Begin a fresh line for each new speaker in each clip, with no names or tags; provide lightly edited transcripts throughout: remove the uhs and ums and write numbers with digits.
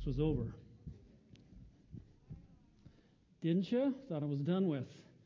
was over. Didn't you? Thought it was done with.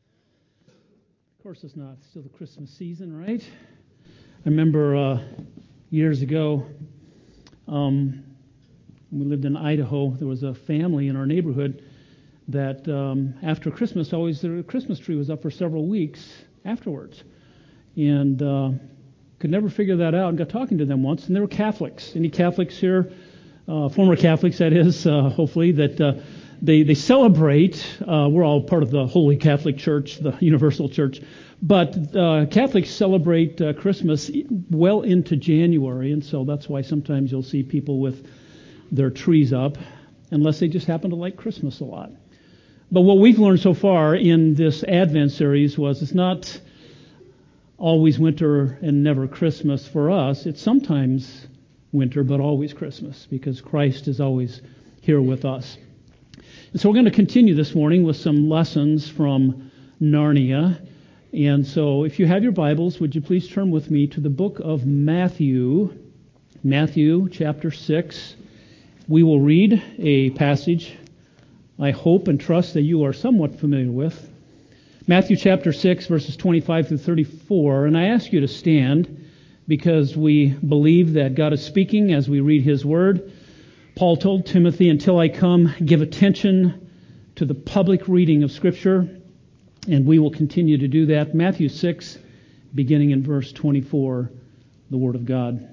Of course it's not. It's still the Christmas season, right? I remember years ago, when we lived in Idaho, there was a family in our neighborhood that after Christmas, always the Christmas tree was up for several weeks afterwards. And could never figure that out, and got talking to them once, and they were Catholics. Any Catholics here? Former Catholics, that is, hopefully, that they celebrate. We're all part of the Holy Catholic Church, the Universal Church. But Catholics celebrate Christmas well into January, and so that's why sometimes you'll see people with their trees up, unless they just happen to like Christmas a lot. But what we've learned so far in this Advent series was it's not always winter and never Christmas for us. It's sometimes winter, but always Christmas, because Christ is always here with us. And so we're going to continue this morning with some lessons from Narnia. And so if you have your Bibles, would you please turn with me to the book of Matthew, Matthew chapter 6. We will read a passage I hope and trust that you are somewhat familiar with. Matthew chapter 6, verses 25 through 34. And I ask you to stand because we believe that God is speaking as we read His Word. Paul told Timothy, until I come, give attention to the public reading of Scripture. And we will continue to do that. Matthew 6, beginning in verse 24, the Word of God.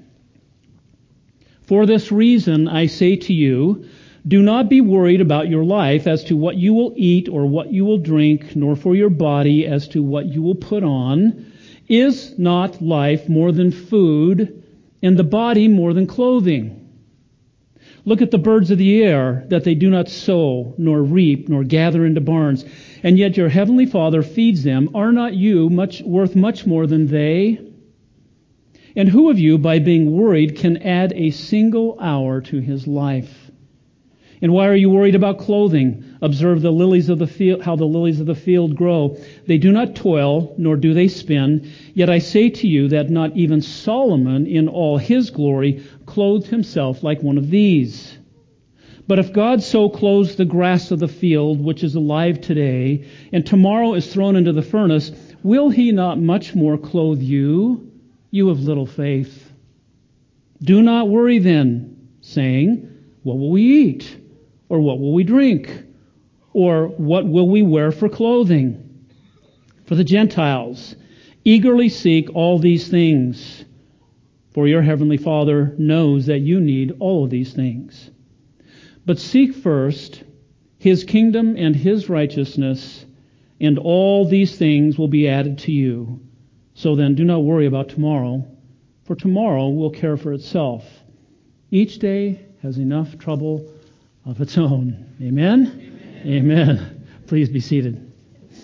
For this reason I say to you, do not be worried about your life as to what you will eat or what you will drink, nor for your body as to what you will put on. Is not life more than food, and the body more than clothing? Look at the birds of the air, that they do not sow, nor reap, nor gather into barns, and yet your heavenly Father feeds them. Are not you worth much more than they? And who of you, by being worried, can add a single hour to his life? And why are you worried about clothing? Observe the lilies of the field, how the lilies of the field grow. They do not toil, nor do they spin. Yet I say to you that not even Solomon in all his glory clothed himself like one of these. But if God so clothes the grass of the field, which is alive today, and tomorrow is thrown into the furnace, will He not much more clothe you, you of little faith? Do not worry then, saying, what will we eat? Or what will we drink? Or what will we wear for clothing? For the Gentiles eagerly seek all these things, for your heavenly Father knows that you need all of these things. But seek first His kingdom and His righteousness, and all these things will be added to you. So then do not worry about tomorrow, for tomorrow will care for itself. Each day has enough trouble of its own. Amen? Amen. Amen. Please be seated.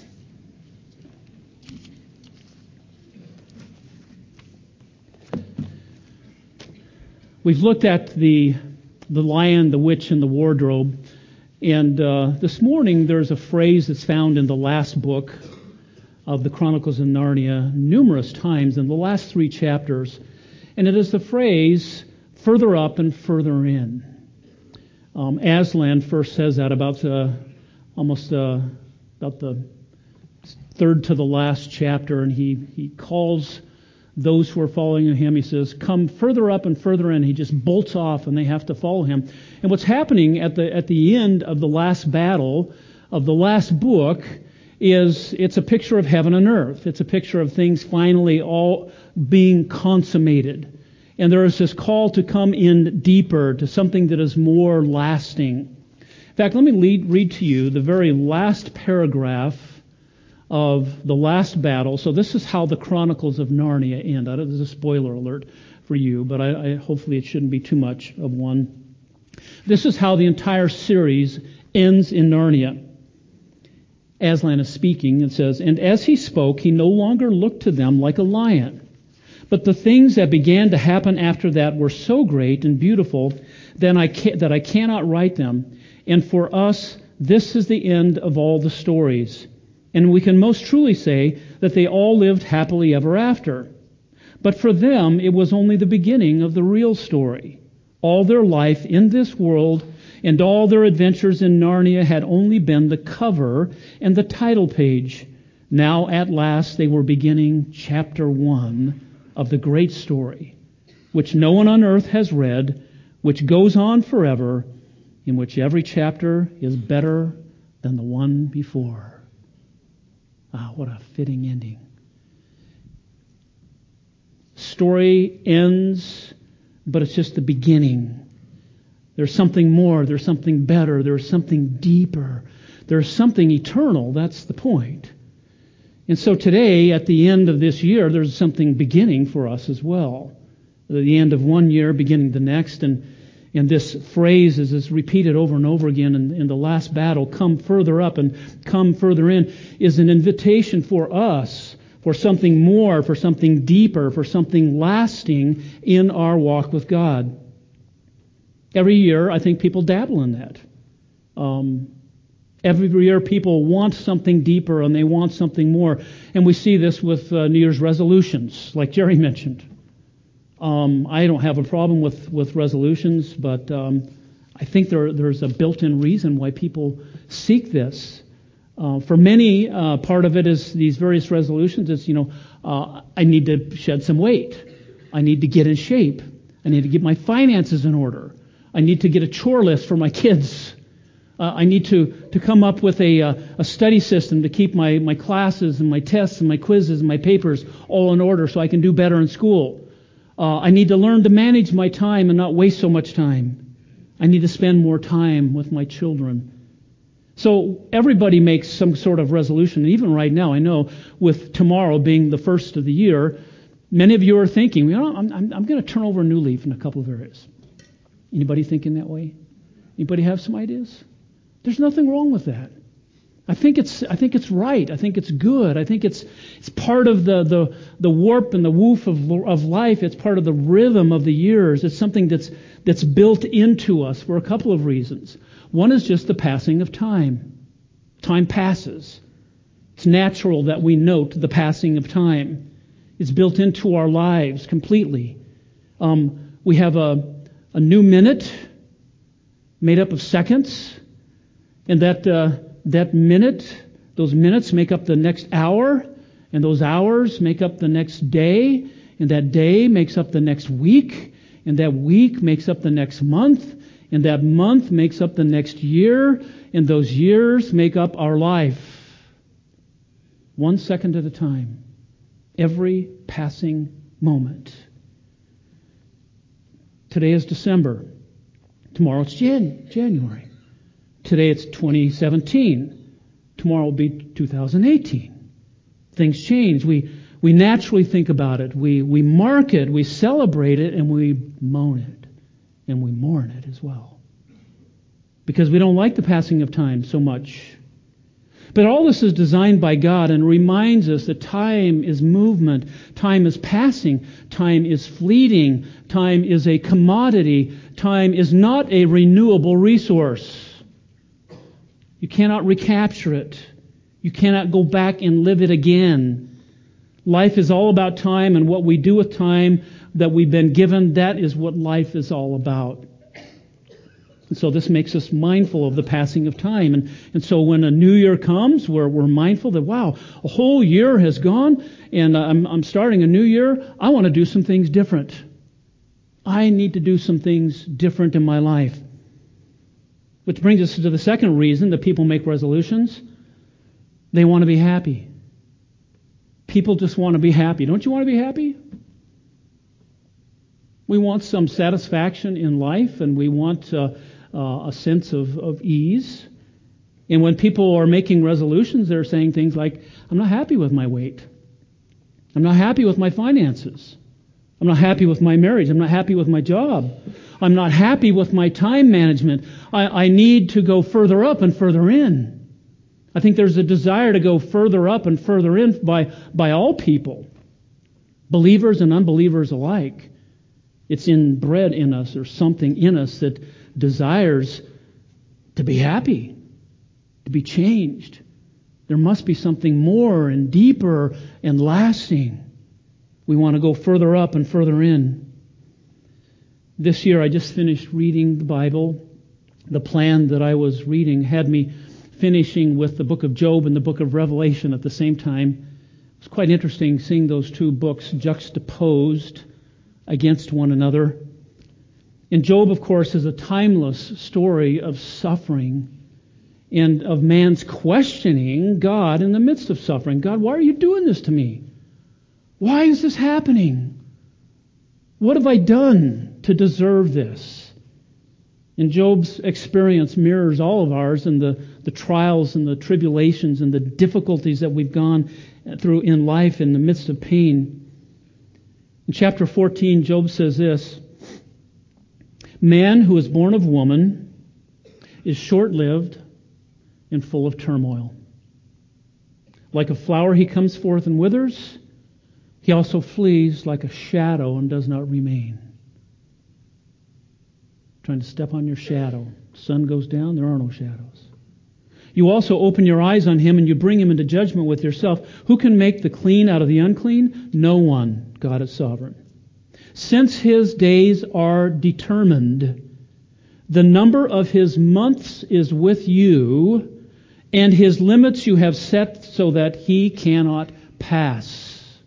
We've looked at the Lion, the Witch, and the Wardrobe. And this morning there's a phrase that's found in the last book of the Chronicles of Narnia numerous times in the last 3 chapters. And it is the phrase, further up and further in. Aslan first says that about about the third to the last chapter, and he calls those who are following him. He says, "Come further up and further in." He just bolts off, and they have to follow him. And what's happening at the end of the last battle of the last book is it's a picture of heaven and earth. It's a picture of things finally all being consummated. And there is this call to come in deeper, to something that is more lasting. In fact, let me read to you the very last paragraph of the last battle. So this is how the Chronicles of Narnia end. This is a spoiler alert for you, but I hopefully it shouldn't be too much of one. This is how the entire series ends in Narnia. Aslan is speaking. It says, "And as he spoke, he no longer looked to them like a lion. But the things that began to happen after that were so great and beautiful that I cannot write them. And for us, this is the end of all the stories. And we can most truly say that they all lived happily ever after. But for them, it was only the beginning of the real story. All their life in this world and all their adventures in Narnia had only been the cover and the title page. Now, at last, they were beginning chapter 1 of the great story, which no one on earth has read, which goes on forever, in which every chapter is better than the one before. Ah, what a fitting ending. Story ends, but it's just the beginning. There's something more, there's something better, there's something deeper, there's something eternal. That's the point. And so today, at the end of this year, there's something beginning for us as well. At the end of one year, beginning the next, and this phrase is repeated over and over again in the last battle, come further up and come further in, is an invitation for us for something more, for something deeper, for something lasting in our walk with God. Every year, I think people dabble in that. Every year, people want something deeper and they want something more. And we see this with New Year's resolutions, like Jerry mentioned. I don't have a problem with resolutions, but I think there's a built-in reason why people seek this. For many, part of it is these various resolutions. It's, I need to shed some weight. I need to get in shape. I need to get my finances in order. I need to get a chore list for my kids. I need to come up with a study system to keep my classes and my tests and my quizzes and my papers all in order so I can do better in school. I need to learn to manage my time and not waste so much time. I need to spend more time with my children. So everybody makes some sort of resolution. And even right now, I know with tomorrow being the first of the year, many of you are thinking, I'm going to turn over a new leaf in a couple of areas. Anybody thinking that way? Anybody have some ideas? There's nothing wrong with that. I think it's right. I think it's good. I think it's part of the warp and the woof of life. It's part of the rhythm of the years. It's something that's built into us for a couple of reasons. One is just the passing of time. Time passes. It's natural that we note the passing of time. It's built into our lives completely. We have a new minute made up of seconds, and that minute, those minutes make up the next hour, and those hours make up the next day, and that day makes up the next week, and that week makes up the next month, and that month makes up the next year, and those years make up our life. 1 second at a time. Every passing moment. Today is December. Tomorrow it's January. Today it's 2017. Tomorrow will be 2018. Things change. We naturally think about it. We mark it. We celebrate it, and we moan it. And we mourn it as well. Because we don't like the passing of time so much. But all this is designed by God and reminds us that time is movement. Time is passing. Time is fleeting. Time is a commodity. Time is not a renewable resource. You cannot recapture it. You cannot go back and live it again. Life is all about time, and what we do with time that we've been given, that is what life is all about. And so this makes us mindful of the passing of time. And so when a new year comes, we're mindful that, wow, a whole year has gone, and I'm starting a new year. I want to do some things different. I need to do some things different in my life. Which brings us to the second reason that people make resolutions. They want to be happy. People just want to be happy. Don't you want to be happy? We want some satisfaction in life, and we want a sense of ease. And when people are making resolutions, they're saying things like, I'm not happy with my weight. I'm not happy with my finances. I'm not happy with my marriage. I'm not happy with my job. I'm not happy with my time management. I need to go further up and further in. I think there's a desire to go further up and further in by all people, believers and unbelievers alike. It's inbred in us, or something in us that desires to be happy, to be changed. There must be something more and deeper and lasting. We want to go further up and further in. This year I just finished reading the Bible the plan that I was reading had me finishing with the book of Job and the book of Revelation at the same time. It's quite interesting seeing those two books juxtaposed against one another. And Job, of course, is a timeless story of suffering and of man's questioning God in the midst of suffering. God, why are you doing this to me? Why is this happening? What have I done to deserve this? And Job's experience mirrors all of ours and the trials and the tribulations and the difficulties that we've gone through in life in the midst of pain. In chapter 14, Job says this: "Man who is born of woman is short-lived and full of turmoil. Like a flower he comes forth and withers. He also flees like a shadow and does not remain." Trying to step on your shadow. Sun goes down, there are no shadows. "You also open your eyes on him and you bring him into judgment with yourself. Who can make the clean out of the unclean? No one. God is sovereign. Since his days are determined, the number of his months is with you, and his limits you have set so that he cannot pass."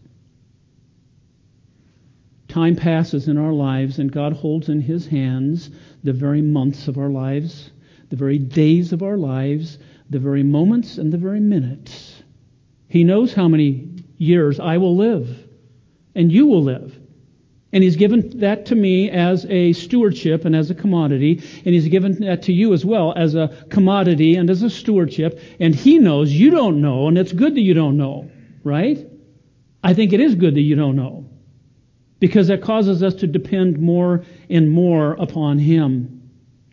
Time passes in our lives, and God holds in his hands the very months of our lives, the very days of our lives, the very moments and the very minutes. He knows how many years I will live, and you will live. And he's given that to me as a stewardship and as a commodity. And he's given that to you as well as a commodity and as a stewardship. And he knows you don't know, and it's good that you don't know, right? I think it is good that you don't know, because that causes us to depend more and more upon him.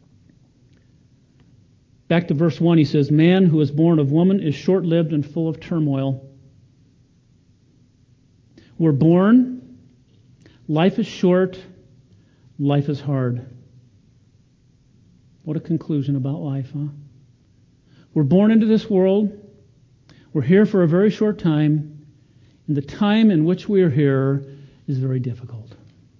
Back to verse 1, he says, "Man who is born of woman is short-lived and full of turmoil." We're born. Life is short. Life is hard. What a conclusion about life, huh? We're born into this world. We're here for a very short time. And the time in which we are here is very difficult.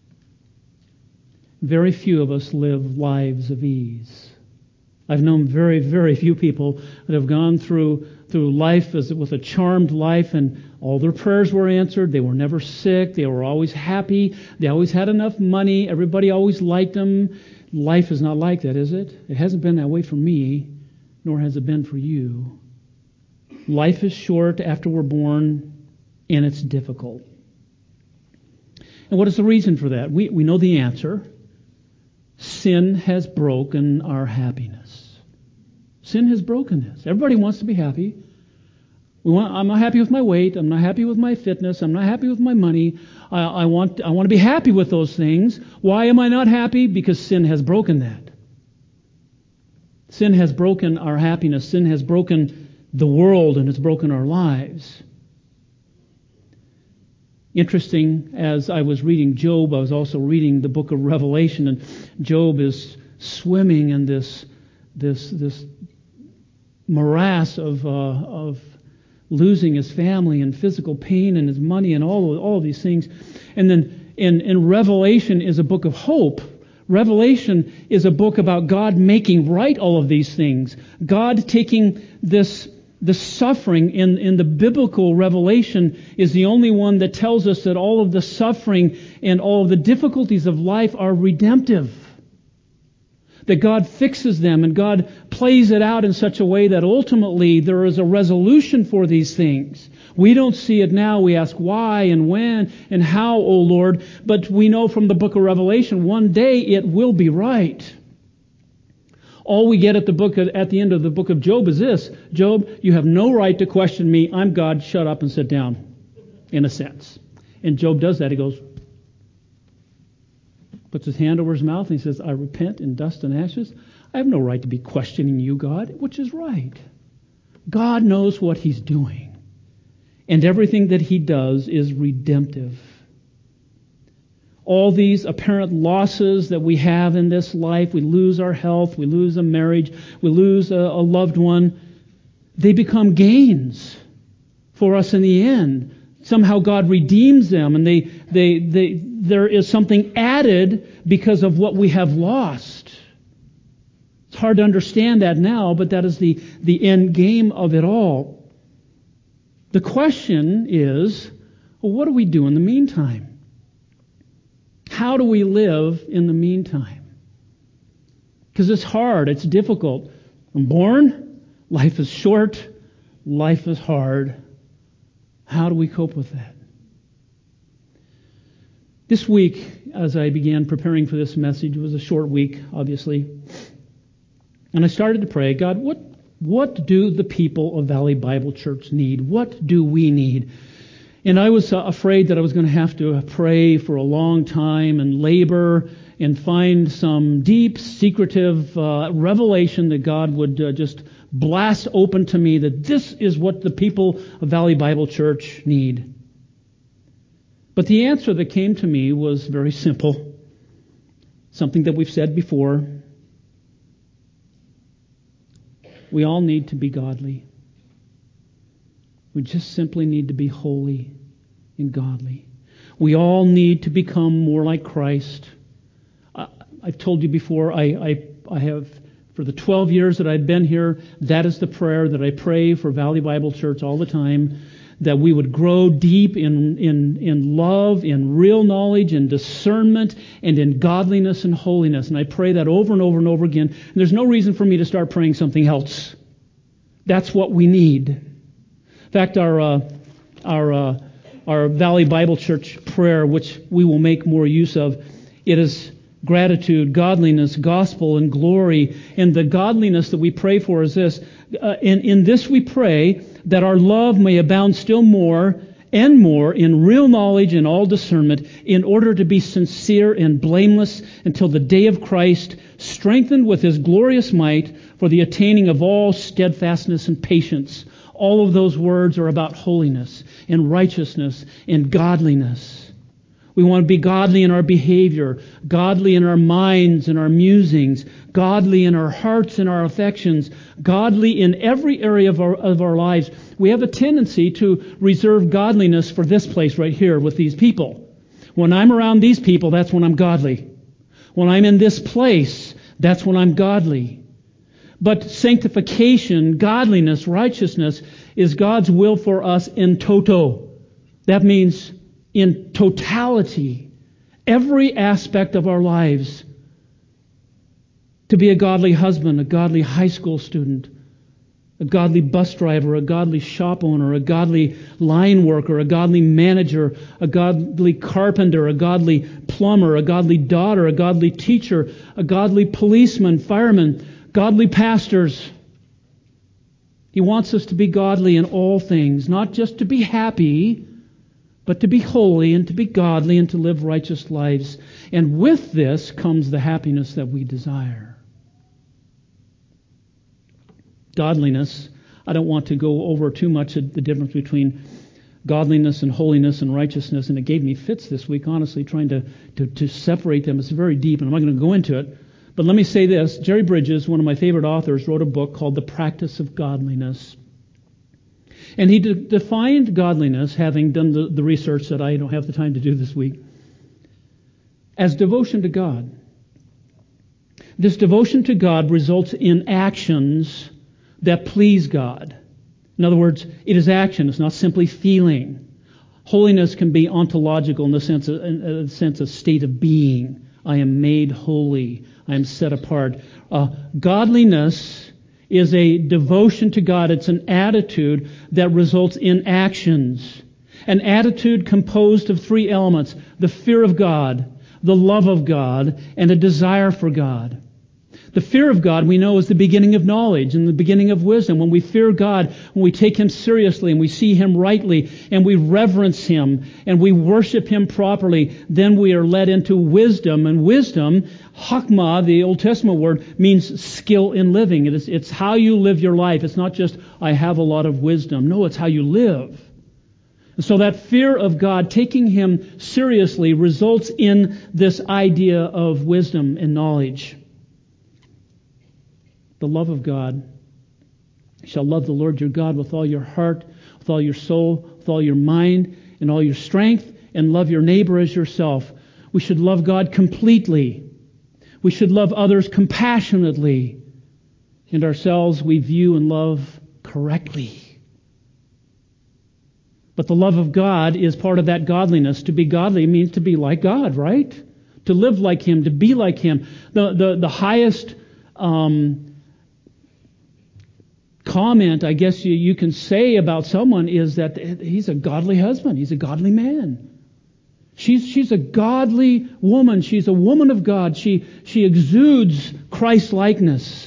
Very few of us live lives of ease. I've known very, very few people that have gone through life with a charmed life, and all their prayers were answered. They were never sick. They were always happy. They always had enough money. Everybody always liked them. Life is not like that, is it? It hasn't been that way for me, nor has it been for you. Life is short after we're born, and it's difficult. And what is the reason for that? We know the answer. Sin has broken our happiness. Sin has broken this. Everybody wants to be happy. I'm not happy with my weight. I'm not happy with my fitness. I'm not happy with my money. I want to be happy with those things. Why am I not happy? Because sin has broken that. Sin has broken our happiness. Sin has broken the world, and it's broken our lives. Interesting, as I was reading Job, I was also reading the book of Revelation, and Job is swimming in this morass of losing his family and physical pain and his money and all of these things. And then in Revelation is a book of hope. Revelation is a book about God making right all of these things. God taking the suffering in the biblical Revelation is the only one that tells us that all of the suffering and all of the difficulties of life are redemptive. That God fixes them and God plays it out in such a way that ultimately there is a resolution for these things. We don't see it now. We ask why and when and how, O Lord, but we know from the book of Revelation one day it will be right. All we get at the end of the book of Job is this: Job, you have no right to question me. I'm God. Shut up and sit down, in a sense. And Job does that. He goes, puts his hand over his mouth, and he says, I repent in dust and ashes. I have no right to be questioning you, God, which is right. God knows what he's doing. And everything that he does is redemptive. All these apparent losses that we have in this life, we lose our health, we lose a marriage, we lose a loved one, they become gains for us in the end. Somehow God redeems them, and there is something added because of what we have lost. It's It's hard to understand that now, but that is the end game of it all. The question is, well, what do we do in the meantime? How do we live in the meantime? Because it's hard, it's difficult. I'm born, life is short, life is hard. How do we cope with that? This week, as I began preparing for this message, it was a short week, obviously. And I started to pray, God, what do the people of Valley Bible Church need? What do we need? And I was afraid that I was going to have to pray for a long time and labor and find some deep, secretive revelation that God would just blast open to me, that this is what the people of Valley Bible Church need. But the answer that came to me was very simple. Something that we've said before. We all need to be godly. We just simply need to be holy and godly. We all need to become more like Christ. I've told you before, I have, for the 12 years that I've been here, that is the prayer that I pray for Valley Bible Church all the time, that we would grow deep in love, in real knowledge, in discernment, and in godliness and holiness. And I pray that over and over and over again. And there's no reason for me to start praying something else. That's what we need. In fact, our Valley Bible Church prayer, which we will make more use of, it is gratitude, godliness, gospel, and glory. And the godliness that we pray for is this. In this we pray that our love may abound still more and more in real knowledge and all discernment, in order to be sincere and blameless until the day of Christ, strengthened with His glorious might for the attaining of all steadfastness and patience. All of those words are about holiness and righteousness and godliness. We want to be godly in our behavior, godly in our minds and our musings, godly in our hearts and our affections, godly in every area of our lives. We have a tendency to reserve godliness for this place right here with these people. When I'm around these people, that's when I'm godly. When I'm in this place, that's when I'm godly. But sanctification, godliness, righteousness is God's will for us in toto. That means in totality, every aspect of our lives. To be a godly husband, a godly high school student, a godly bus driver, a godly shop owner, a godly line worker, a godly manager, a godly carpenter, a godly plumber, a godly daughter, a godly teacher, a godly policeman, fireman, godly pastors. He wants us to be godly in all things, not just to be happy, but to be holy and to be godly and to live righteous lives. And with this comes the happiness that we desire. Godliness, I don't want to go over too much of the difference between godliness and holiness and righteousness, and it gave me fits this week, honestly, trying to separate them. It's very deep, and I'm not going to go into it. But let me say this. Jerry Bridges, one of my favorite authors, wrote a book called The Practice of Godliness. And he defined godliness, having done the research that I don't have the time to do this week, as devotion to God. This devotion to God results in actions that please God. In other words, it is action. It's not simply feeling. Holiness can be ontological in the sense of state of being. I am made holy. I am set apart. Godliness is a devotion to God. It's an attitude that results in actions. An attitude composed of three elements: the fear of God, the love of God, and a desire for God. The fear of God, we know, is the beginning of knowledge and the beginning of wisdom. When we fear God, when we take Him seriously and we see Him rightly and we reverence Him and we worship Him properly, then we are led into wisdom. And wisdom, Chokmah, the Old Testament word, means skill in living. It's how you live your life. It's not just, I have a lot of wisdom. No, it's how you live. And so that fear of God, taking Him seriously, results in this idea of wisdom and knowledge. The love of God. You shall love the Lord your God with all your heart, with all your soul, with all your mind, and all your strength, and love your neighbor as yourself. We should love God completely. We should love others compassionately. and ourselves we view and love correctly. But the love of God is part of that godliness. To be godly means to be like God, right? To live like Him, to be like Him. The highest comment, I guess you can say about someone is that he's a godly husband. He's a godly man. She's a godly woman. She's a woman of God. She exudes Christ-likeness.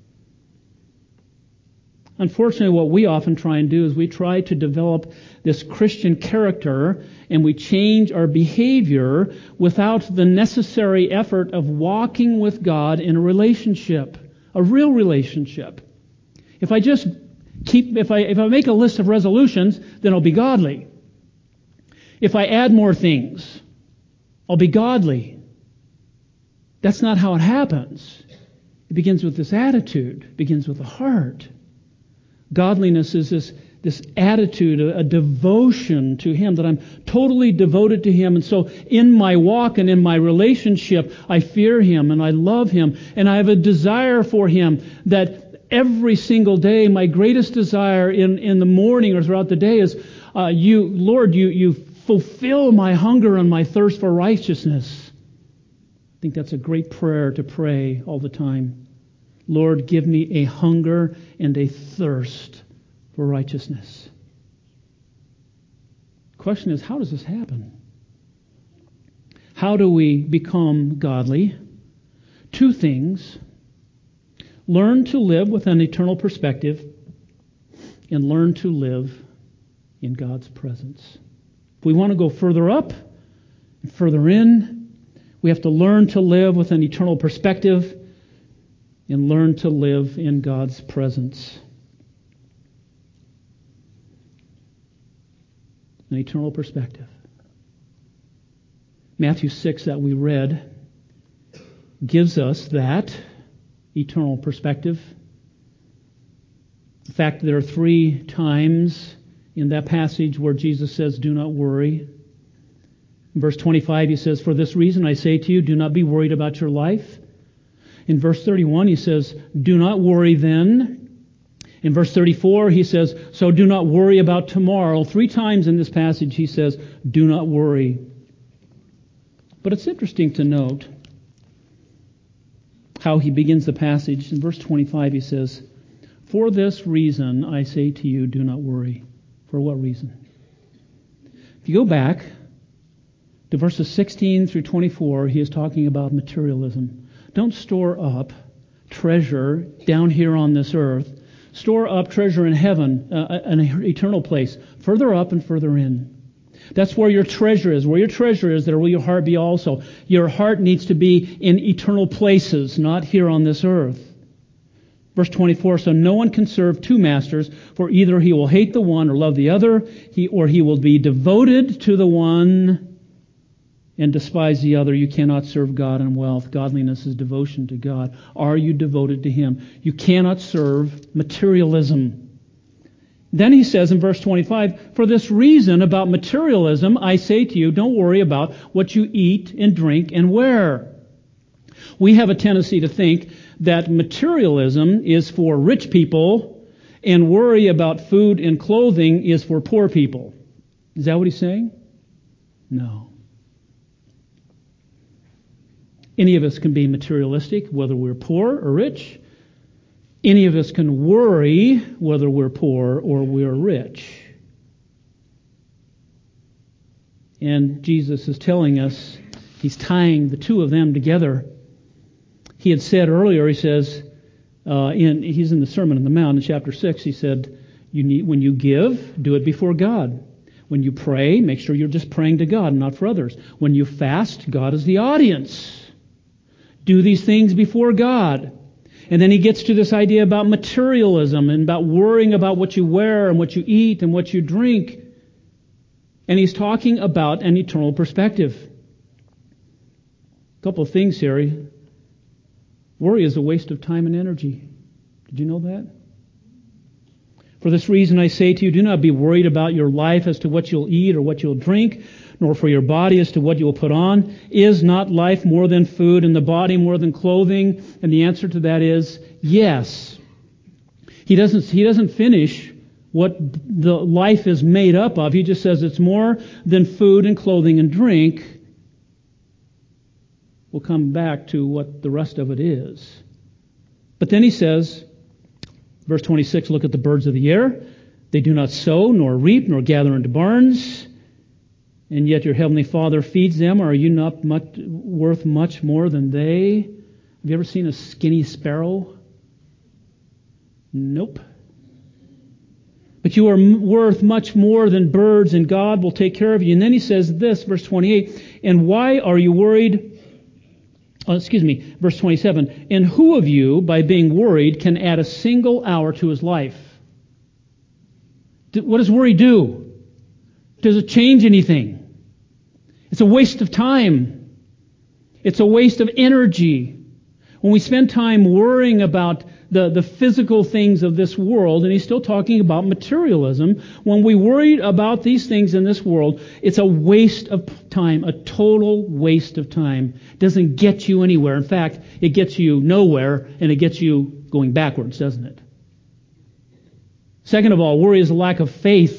Unfortunately, what we often try and do is we try to develop this Christian character and we change our behavior without the necessary effort of walking with God in a relationship, a real relationship. If I make a list of resolutions, then I'll be godly. If I add more things, I'll be godly. That's not how it happens. It begins with this attitude. It begins with the heart. Godliness is this attitude, a devotion to Him, that I'm totally devoted to Him. And so in my walk and in my relationship, I fear Him and I love Him and I have a desire for Him, that every single day, my greatest desire in the morning or throughout the day is, you fulfill my hunger and my thirst for righteousness. I think that's a great prayer to pray all the time. Lord, give me a hunger and a thirst for righteousness. The question is, how does this happen? How do we become godly? Two things. Learn to live with an eternal perspective and learn to live in God's presence. If we want to go further up and further in, we have to learn to live with an eternal perspective and learn to live in God's presence. An eternal perspective. Matthew 6 that we read gives us that eternal perspective. In fact, there are 3 times in that passage where Jesus says, do not worry. In verse 25, He says, for this reason I say to you, do not be worried about your life. In verse 31, He says, do not worry then. In verse 34, He says, so do not worry about tomorrow. 3 times in this passage, He says, do not worry. But it's interesting to note how He begins the passage. In verse 25, He says, for this reason I say to you, do not worry. For what reason? If you go back to verses 16 through 24, He is talking about materialism. Don't store up treasure down here on this earth. Store up treasure in heaven, an eternal place, further up and further in. That's where your treasure is. Where your treasure is, there will your heart be also. Your heart needs to be in eternal places, not here on this earth. Verse 24, so no one can serve 2 masters, for either he will hate the one or love the other, or he will be devoted to the one and despise the other. You cannot serve God and wealth. Godliness is devotion to God. Are you devoted to Him? You cannot serve materialism. Then He says in verse 25, for this reason about materialism, I say to you, don't worry about what you eat and drink and wear. We have a tendency to think that materialism is for rich people and worry about food and clothing is for poor people. Is that what He's saying? No. Any of us can be materialistic, whether we're poor or rich. Any of us can worry, whether we're poor or we're rich. And Jesus is telling us, He's tying the two of them together. He had said earlier, He says, he's in the Sermon on the Mount in chapter 6, He said, when you give, do it before God. When you pray, make sure you're just praying to God, not for others. When you fast, God is the audience. Do these things before God. And then He gets to this idea about materialism and about worrying about what you wear and what you eat and what you drink. And He's talking about an eternal perspective. A couple of things here. Worry is a waste of time and energy. Did you know that? For this reason I say to you, do not be worried about your life as to what you'll eat or what you'll drink, nor for your body as to what you will put on. Is not life more than food and the body more than clothing? And the answer to that is yes. He doesn't finish what the life is made up of. He just says it's more than food and clothing and drink. We'll come back to what the rest of it is. But then he says, verse 26, look at the birds of the air. They do not sow, nor reap, nor gather into barns, and yet your heavenly Father feeds them. Are you not worth much more than they? Have you ever seen a skinny sparrow? Nope. But you are worth much more than birds, and God will take care of you. And then he says this, verse 28, and why are you worried? Verse 27, and who of you, by being worried, can add a single hour to his life? What does worry do? Does it change anything? It's a waste of time. It's a waste of energy. When we spend time worrying about the physical things of this world, and he's still talking about materialism, when we worry about these things in this world, it's a waste of time, a total waste of time. It doesn't get you anywhere. In fact, it gets you nowhere, and it gets you going backwards, doesn't it? Second of all, worry is a lack of faith.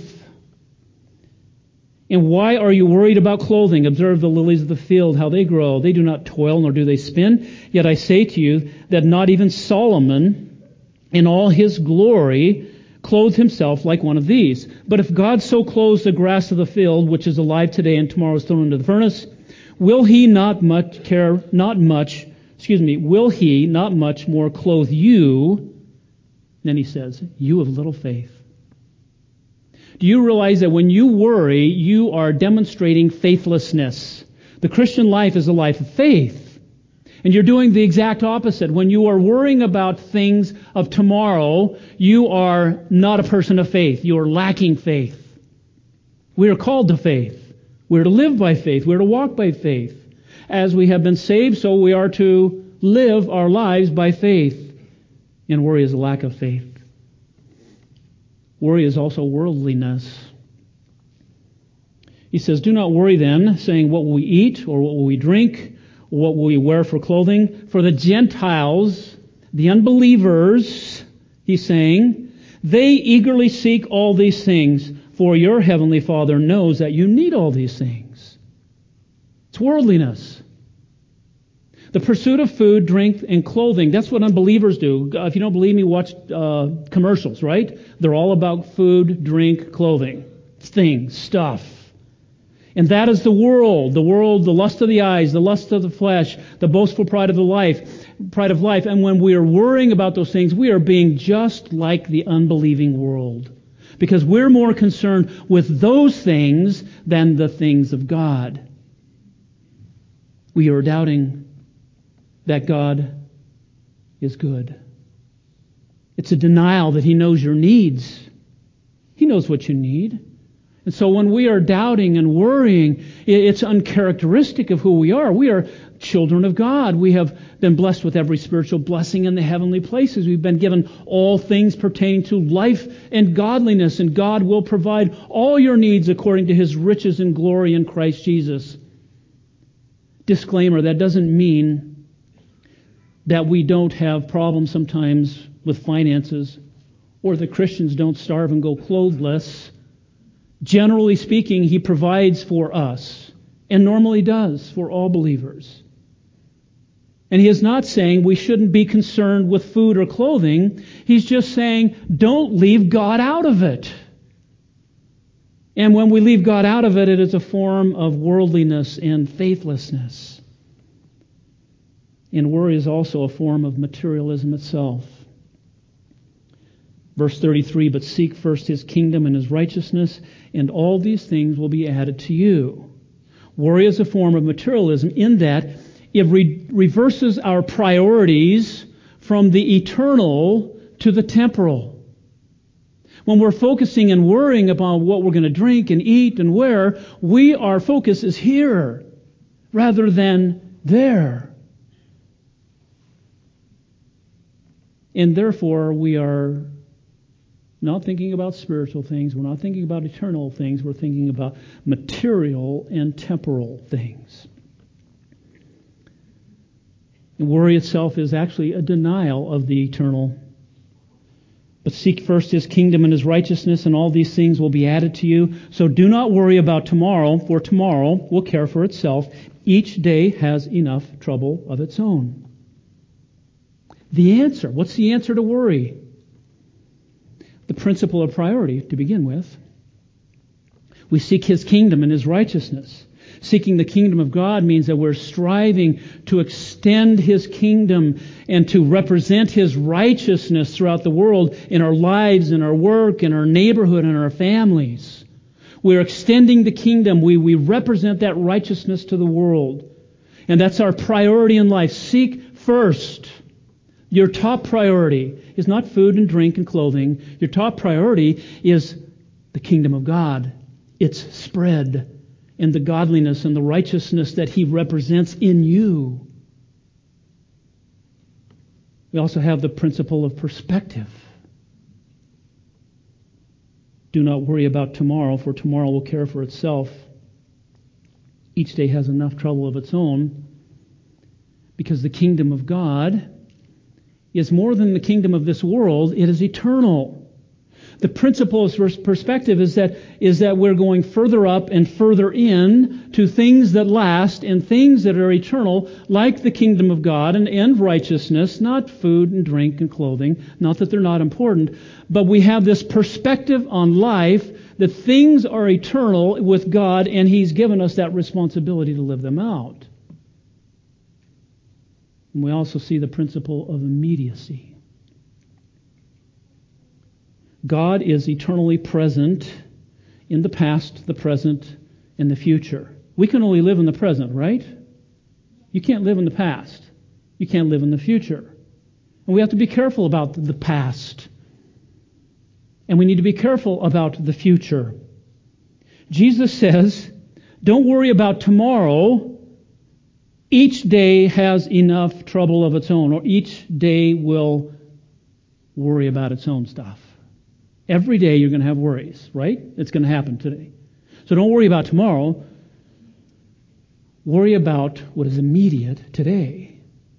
And why are you worried about clothing? Observe the lilies of the field, how they grow. They do not toil, nor do they spin. Yet I say to you that not even Solomon, in all his glory, clothed himself like one of these. But if God so clothes the grass of the field, which is alive today and tomorrow is thrown into the furnace, will he not much more clothe you? Then he says, you of little faith. Do you realize that when you worry, you are demonstrating faithlessness? The Christian life is a life of faith. And you're doing the exact opposite. When you are worrying about things of tomorrow, you are not a person of faith. You are lacking faith. We are called to faith. We're to live by faith. We're to walk by faith. As we have been saved, so we are to live our lives by faith. And worry is a lack of faith. Worry is also worldliness. He says, do not worry then, saying, what will we eat, or what will we drink, or what will we wear for clothing? For the Gentiles, the unbelievers, he's saying, they eagerly seek all these things, for your heavenly Father knows that you need all these things. It's worldliness. The pursuit of food, drink, and clothing, that's what unbelievers do. If you don't believe me, watch commercials, right? They're all about food, drink, clothing, things, stuff. And that is the world, the lust of the eyes, the lust of the flesh, the boastful pride of life. And when we are worrying about those things, we are being just like the unbelieving world. Because we're more concerned with those things than the things of God. We are doubting that God is good. It's a denial that He knows your needs. He knows what you need. And so when we are doubting and worrying, it's uncharacteristic of who we are. We are children of God. We have been blessed with every spiritual blessing in the heavenly places. We've been given all things pertaining to life and godliness, and God will provide all your needs according to His riches and glory in Christ Jesus. Disclaimer, that doesn't mean that we don't have problems sometimes with finances, or that Christians don't starve and go clothless. Generally speaking, He provides for us, and normally does for all believers. And He is not saying we shouldn't be concerned with food or clothing. He's just saying, don't leave God out of it. And when we leave God out of it, it is a form of worldliness and faithlessness. And worry is also a form of materialism itself. Verse 33, but seek first His kingdom and His righteousness, and all these things will be added to you. Worry is a form of materialism in that it reverses our priorities from the eternal to the temporal. When we're focusing and worrying about what we're going to drink and eat and wear, our focus is here rather than there. And therefore, we are not thinking about spiritual things. We're not thinking about eternal things. We're thinking about material and temporal things. And worry itself is actually a denial of the eternal. But seek first His kingdom and His righteousness, and all these things will be added to you. So do not worry about tomorrow, for tomorrow will care for itself. Each day has enough trouble of its own. The answer. What's the answer to worry? The principle of priority, to begin with. We seek His kingdom and His righteousness. Seeking the kingdom of God means that we're striving to extend His kingdom and to represent His righteousness throughout the world in our lives, in our work, in our neighborhood, in our families. We're extending the kingdom. We represent that righteousness to the world. And that's our priority in life. Seek first. Your top priority is not food and drink and clothing. Your top priority is the kingdom of God. Its spread and the godliness and the righteousness that He represents in you. We also have the principle of perspective. Do not worry about tomorrow, for tomorrow will care for itself. Each day has enough trouble of its own, because the kingdom of God is more than the kingdom of this world. It is eternal. The principle of perspective is that we're going further up and further in to things that last and things that are eternal, like the kingdom of God and righteousness, not food and drink and clothing, not that they're not important, but we have this perspective on life that things are eternal with God, and He's given us that responsibility to live them out. And we also see the principle of immediacy. God is eternally present in the past, the present, and the future. We can only live in the present, right? You can't live in the past. You can't live in the future. And we have to be careful about the past. And we need to be careful about the future. Jesus says, don't worry about tomorrow. Each day has enough trouble of its own, or each day will worry about its own stuff. Every day you're going to have worries, right? It's going to happen today. So don't worry about tomorrow. Worry about what is immediate today.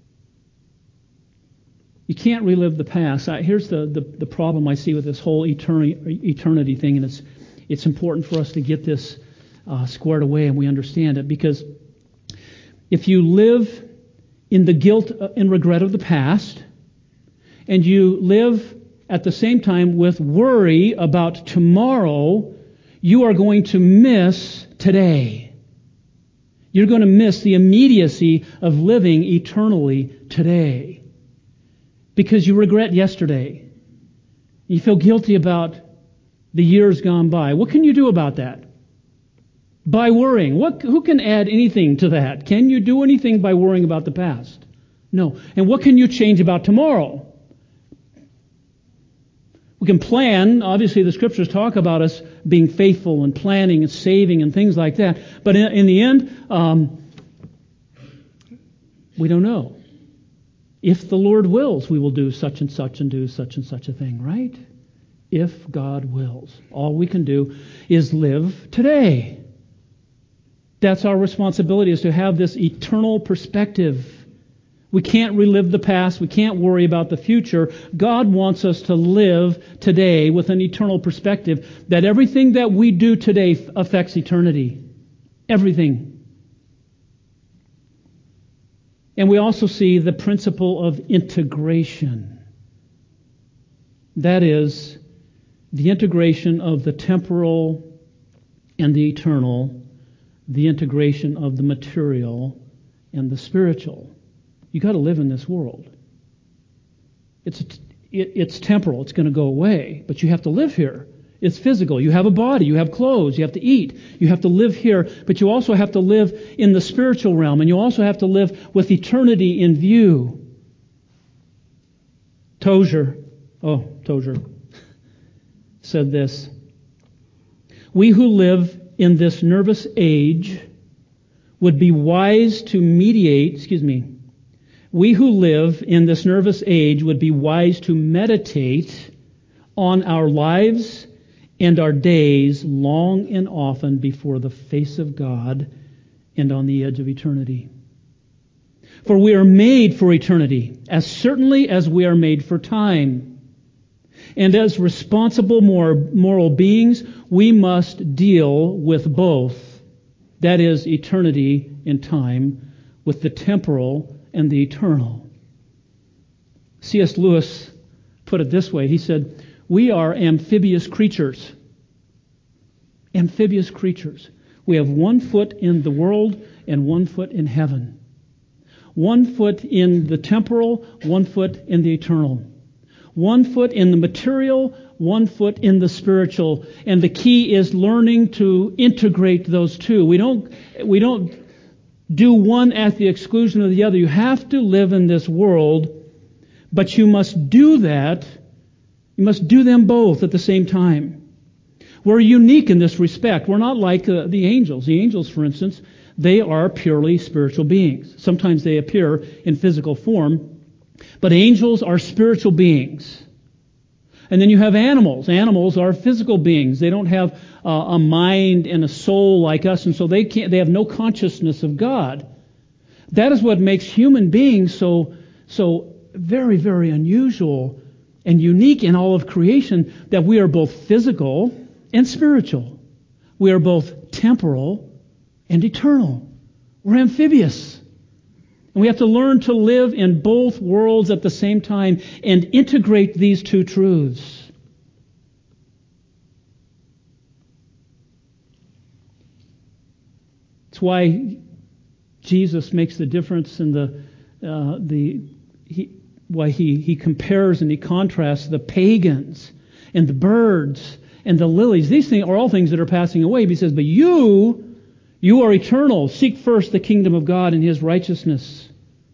You can't relive the past. Here's the problem I see with this whole eternity thing, and it's important for us to get this squared away and we understand it, because if you live in the guilt and regret of the past, and you live at the same time with worry about tomorrow, you are going to miss today. You're going to miss the immediacy of living eternally today, because you regret yesterday. You feel guilty about the years gone by. What can you do about that? By worrying. Who can add anything to that? Can you do anything by worrying about the past? No. And what can you change about tomorrow? We can plan. Obviously, the Scriptures talk about us being faithful and planning and saving and things like that. But in the end, we don't know. If the Lord wills, we will do such and such and do such and such a thing, right? If God wills. All we can do is live today. That's our responsibility, is to have this eternal perspective. We can't relive the past. We can't worry about the future. God wants us to live today with an eternal perspective, that everything that we do today affects eternity. Everything. And we also see the principle of integration. That is, the integration of the temporal and the eternal, the integration of the material and the spiritual. You got to live in this world. It's temporal. It's going to go away, but you have to live here. It's physical. You have a body. You have clothes. You have to eat. You have to live here, but you also have to live in the spiritual realm, and you also have to live with eternity in view. Tozer said this: we who live in this nervous age would be wise to meditate on our lives and our days long and often before the face of God and on the edge of eternity. For we are made for eternity, as certainly as we are made for time. And as responsible moral beings, we must deal with both. That is, eternity and time, with the temporal and the eternal. C.S. Lewis put it this way. He said, we are amphibious creatures. Amphibious creatures. We have 1 foot in the world and 1 foot in heaven. 1 foot in the temporal, 1 foot in the eternal. 1 foot in the material, 1 foot in the spiritual. And the key is learning to integrate those two. We don't do one at the exclusion of the other. You have to live in this world, but you must do that. You must do them both at the same time. We're unique in this respect. We're not like the angels. The angels, for instance, they are purely spiritual beings. Sometimes they appear in physical form, but angels are spiritual beings. And then you have animals. Animals are physical beings. They don't have a mind and a soul like us, and so they have no consciousness of God. That is what makes human beings so very, very unusual and unique in all of creation, that we are both physical and spiritual. We are both temporal and eternal. We're amphibious. And we have to learn to live in both worlds at the same time and integrate these two truths. It's why Jesus makes the difference in why he compares and he contrasts the pagans and the birds and the lilies. These things are all things that are passing away. But he says, but you are eternal. Seek first the kingdom of God and His righteousness.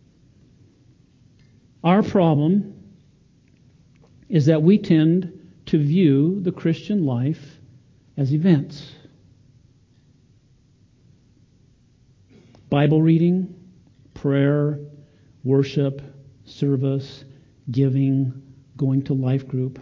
Our problem is that we tend to view the Christian life as events. Bible reading, prayer, worship, service, giving, going to life group.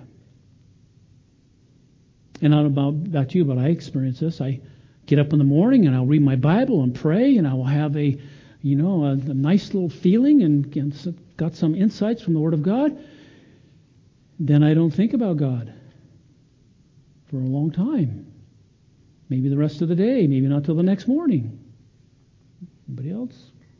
And I don't know about you, but I experience this. I get up in the morning and I'll read my Bible and pray, and I will have a nice little feeling and got some insights from the Word of God. Then I don't think about God for a long time. Maybe the rest of the day, maybe not till the next morning. Anybody else?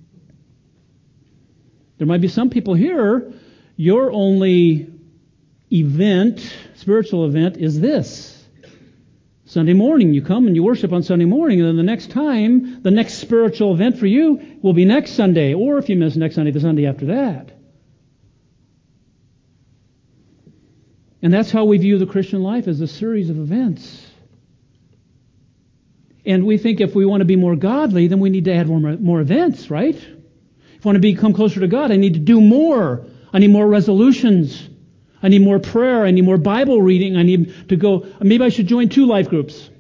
There might be some people here, your only spiritual event is this. Sunday morning, you come and you worship on Sunday morning, and then the next spiritual event for you will be next Sunday, or if you miss next Sunday, the Sunday after that. And that's how we view the Christian life, as a series of events. And we think if we want to be more godly, then we need to add more events, right? If I want to become closer to God, I need to do more. I need more resolutions. I need more prayer. I need more Bible reading. I need to go. Maybe I should join 2 life groups.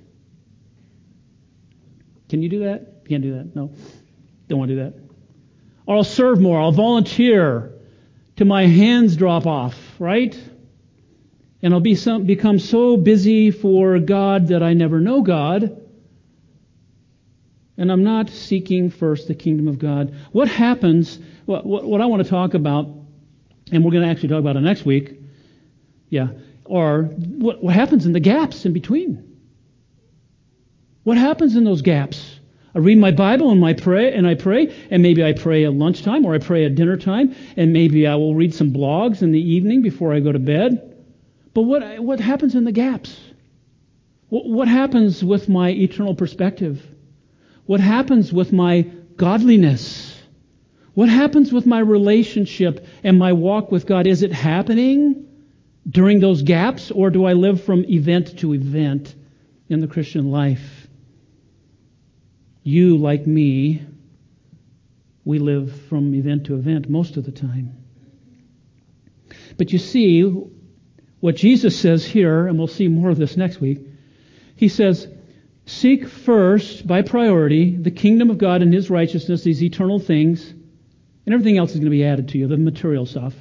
Can you do that? You can't do that. No. Don't want to do that. Or I'll serve more. I'll volunteer till my hands drop off, right? And I'll become so busy for God that I never know God. And I'm not seeking first the kingdom of God. What happens, what I want to talk about, and we're going to actually talk about it next week, or what happens in the gaps in between. What happens in those gaps? I read my Bible and I pray, and maybe I pray at lunchtime or I pray at dinner time, and maybe I will read some blogs in the evening before I go to bed. But what happens in the gaps? What happens with my eternal perspective? What happens with my godliness? What happens with my relationship and my walk with God? Is it happening during those gaps, or do I live from event to event in the Christian life? You, like me, we live from event to event most of the time. But you see, what Jesus says here, and we'll see more of this next week, He says, seek first, by priority, the kingdom of God and His righteousness, these eternal things, and everything else is going to be added to you, the material stuff.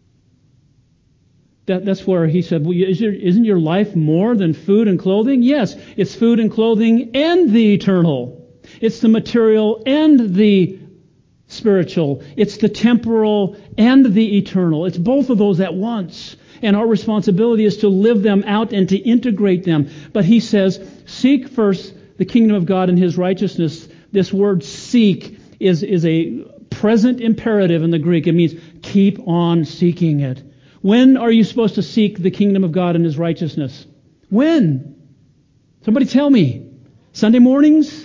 That's where He said, well, isn't your life more than food and clothing? Yes, it's food and clothing and the eternal. It's the material and the spiritual. It's the temporal and the eternal. It's both of those at once. And our responsibility is to live them out and to integrate them. But he says, seek first the kingdom of God and his righteousness. This word seek is a present imperative in the Greek. It means keep on seeking it. When are you supposed to seek the kingdom of God and his righteousness? When? Somebody tell me. Sunday mornings?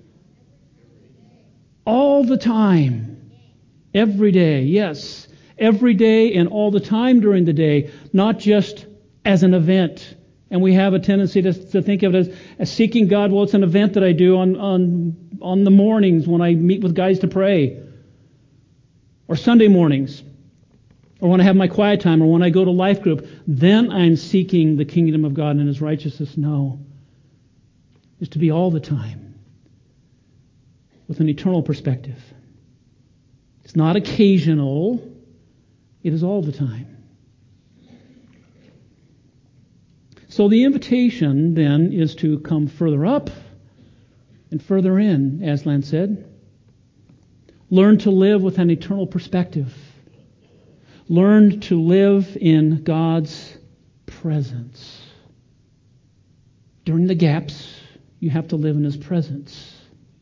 All the time. Every day. Yes. Every day and all the time during the day. Not just as an event. And we have a tendency to think of it as seeking God. Well, it's an event that I do on the mornings when I meet with guys to pray. Or Sunday mornings. Or when I have my quiet time. Or when I go to life group. Then I'm seeking the kingdom of God and his righteousness. No. It's to be all the time. With an eternal perspective. It's not occasional. It is all the time. So the invitation then is to come further up and further in, Aslan said. Learn to live with an eternal perspective. Learn to live in God's presence. During the gaps, you have to live in his presence.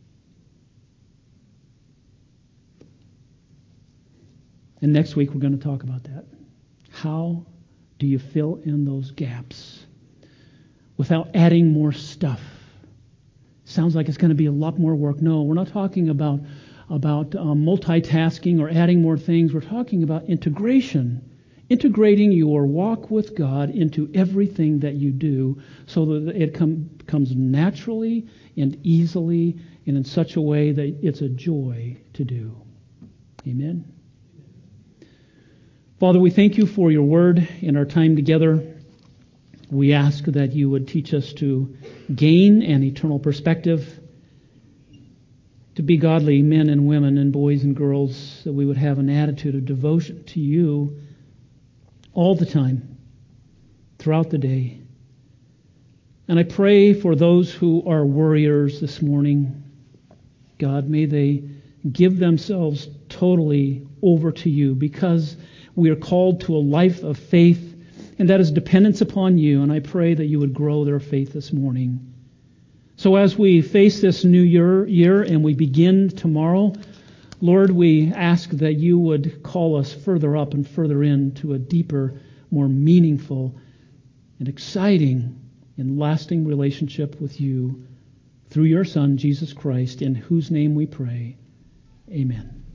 And next week we're going to talk about that. How do you fill in those gaps without adding more stuff? Sounds like it's going to be a lot more work. No, we're not talking about multitasking or adding more things. We're talking about integration. Integrating your walk with God into everything that you do so that it comes naturally and easily and in such a way that it's a joy to do. Amen. Father, we thank you for your word in our time together. We ask that you would teach us to gain an eternal perspective, to be godly men and women and boys and girls, that we would have an attitude of devotion to you all the time, throughout the day. And I pray for those who are worriers this morning. God, may they give themselves totally over to you, because we are called to a life of faith, and that is dependence upon you. And I pray that you would grow their faith this morning. So as we face this new year and we begin tomorrow, Lord, we ask that you would call us further up and further into a deeper, more meaningful and exciting and lasting relationship with you through your Son, Jesus Christ, in whose name we pray. Amen.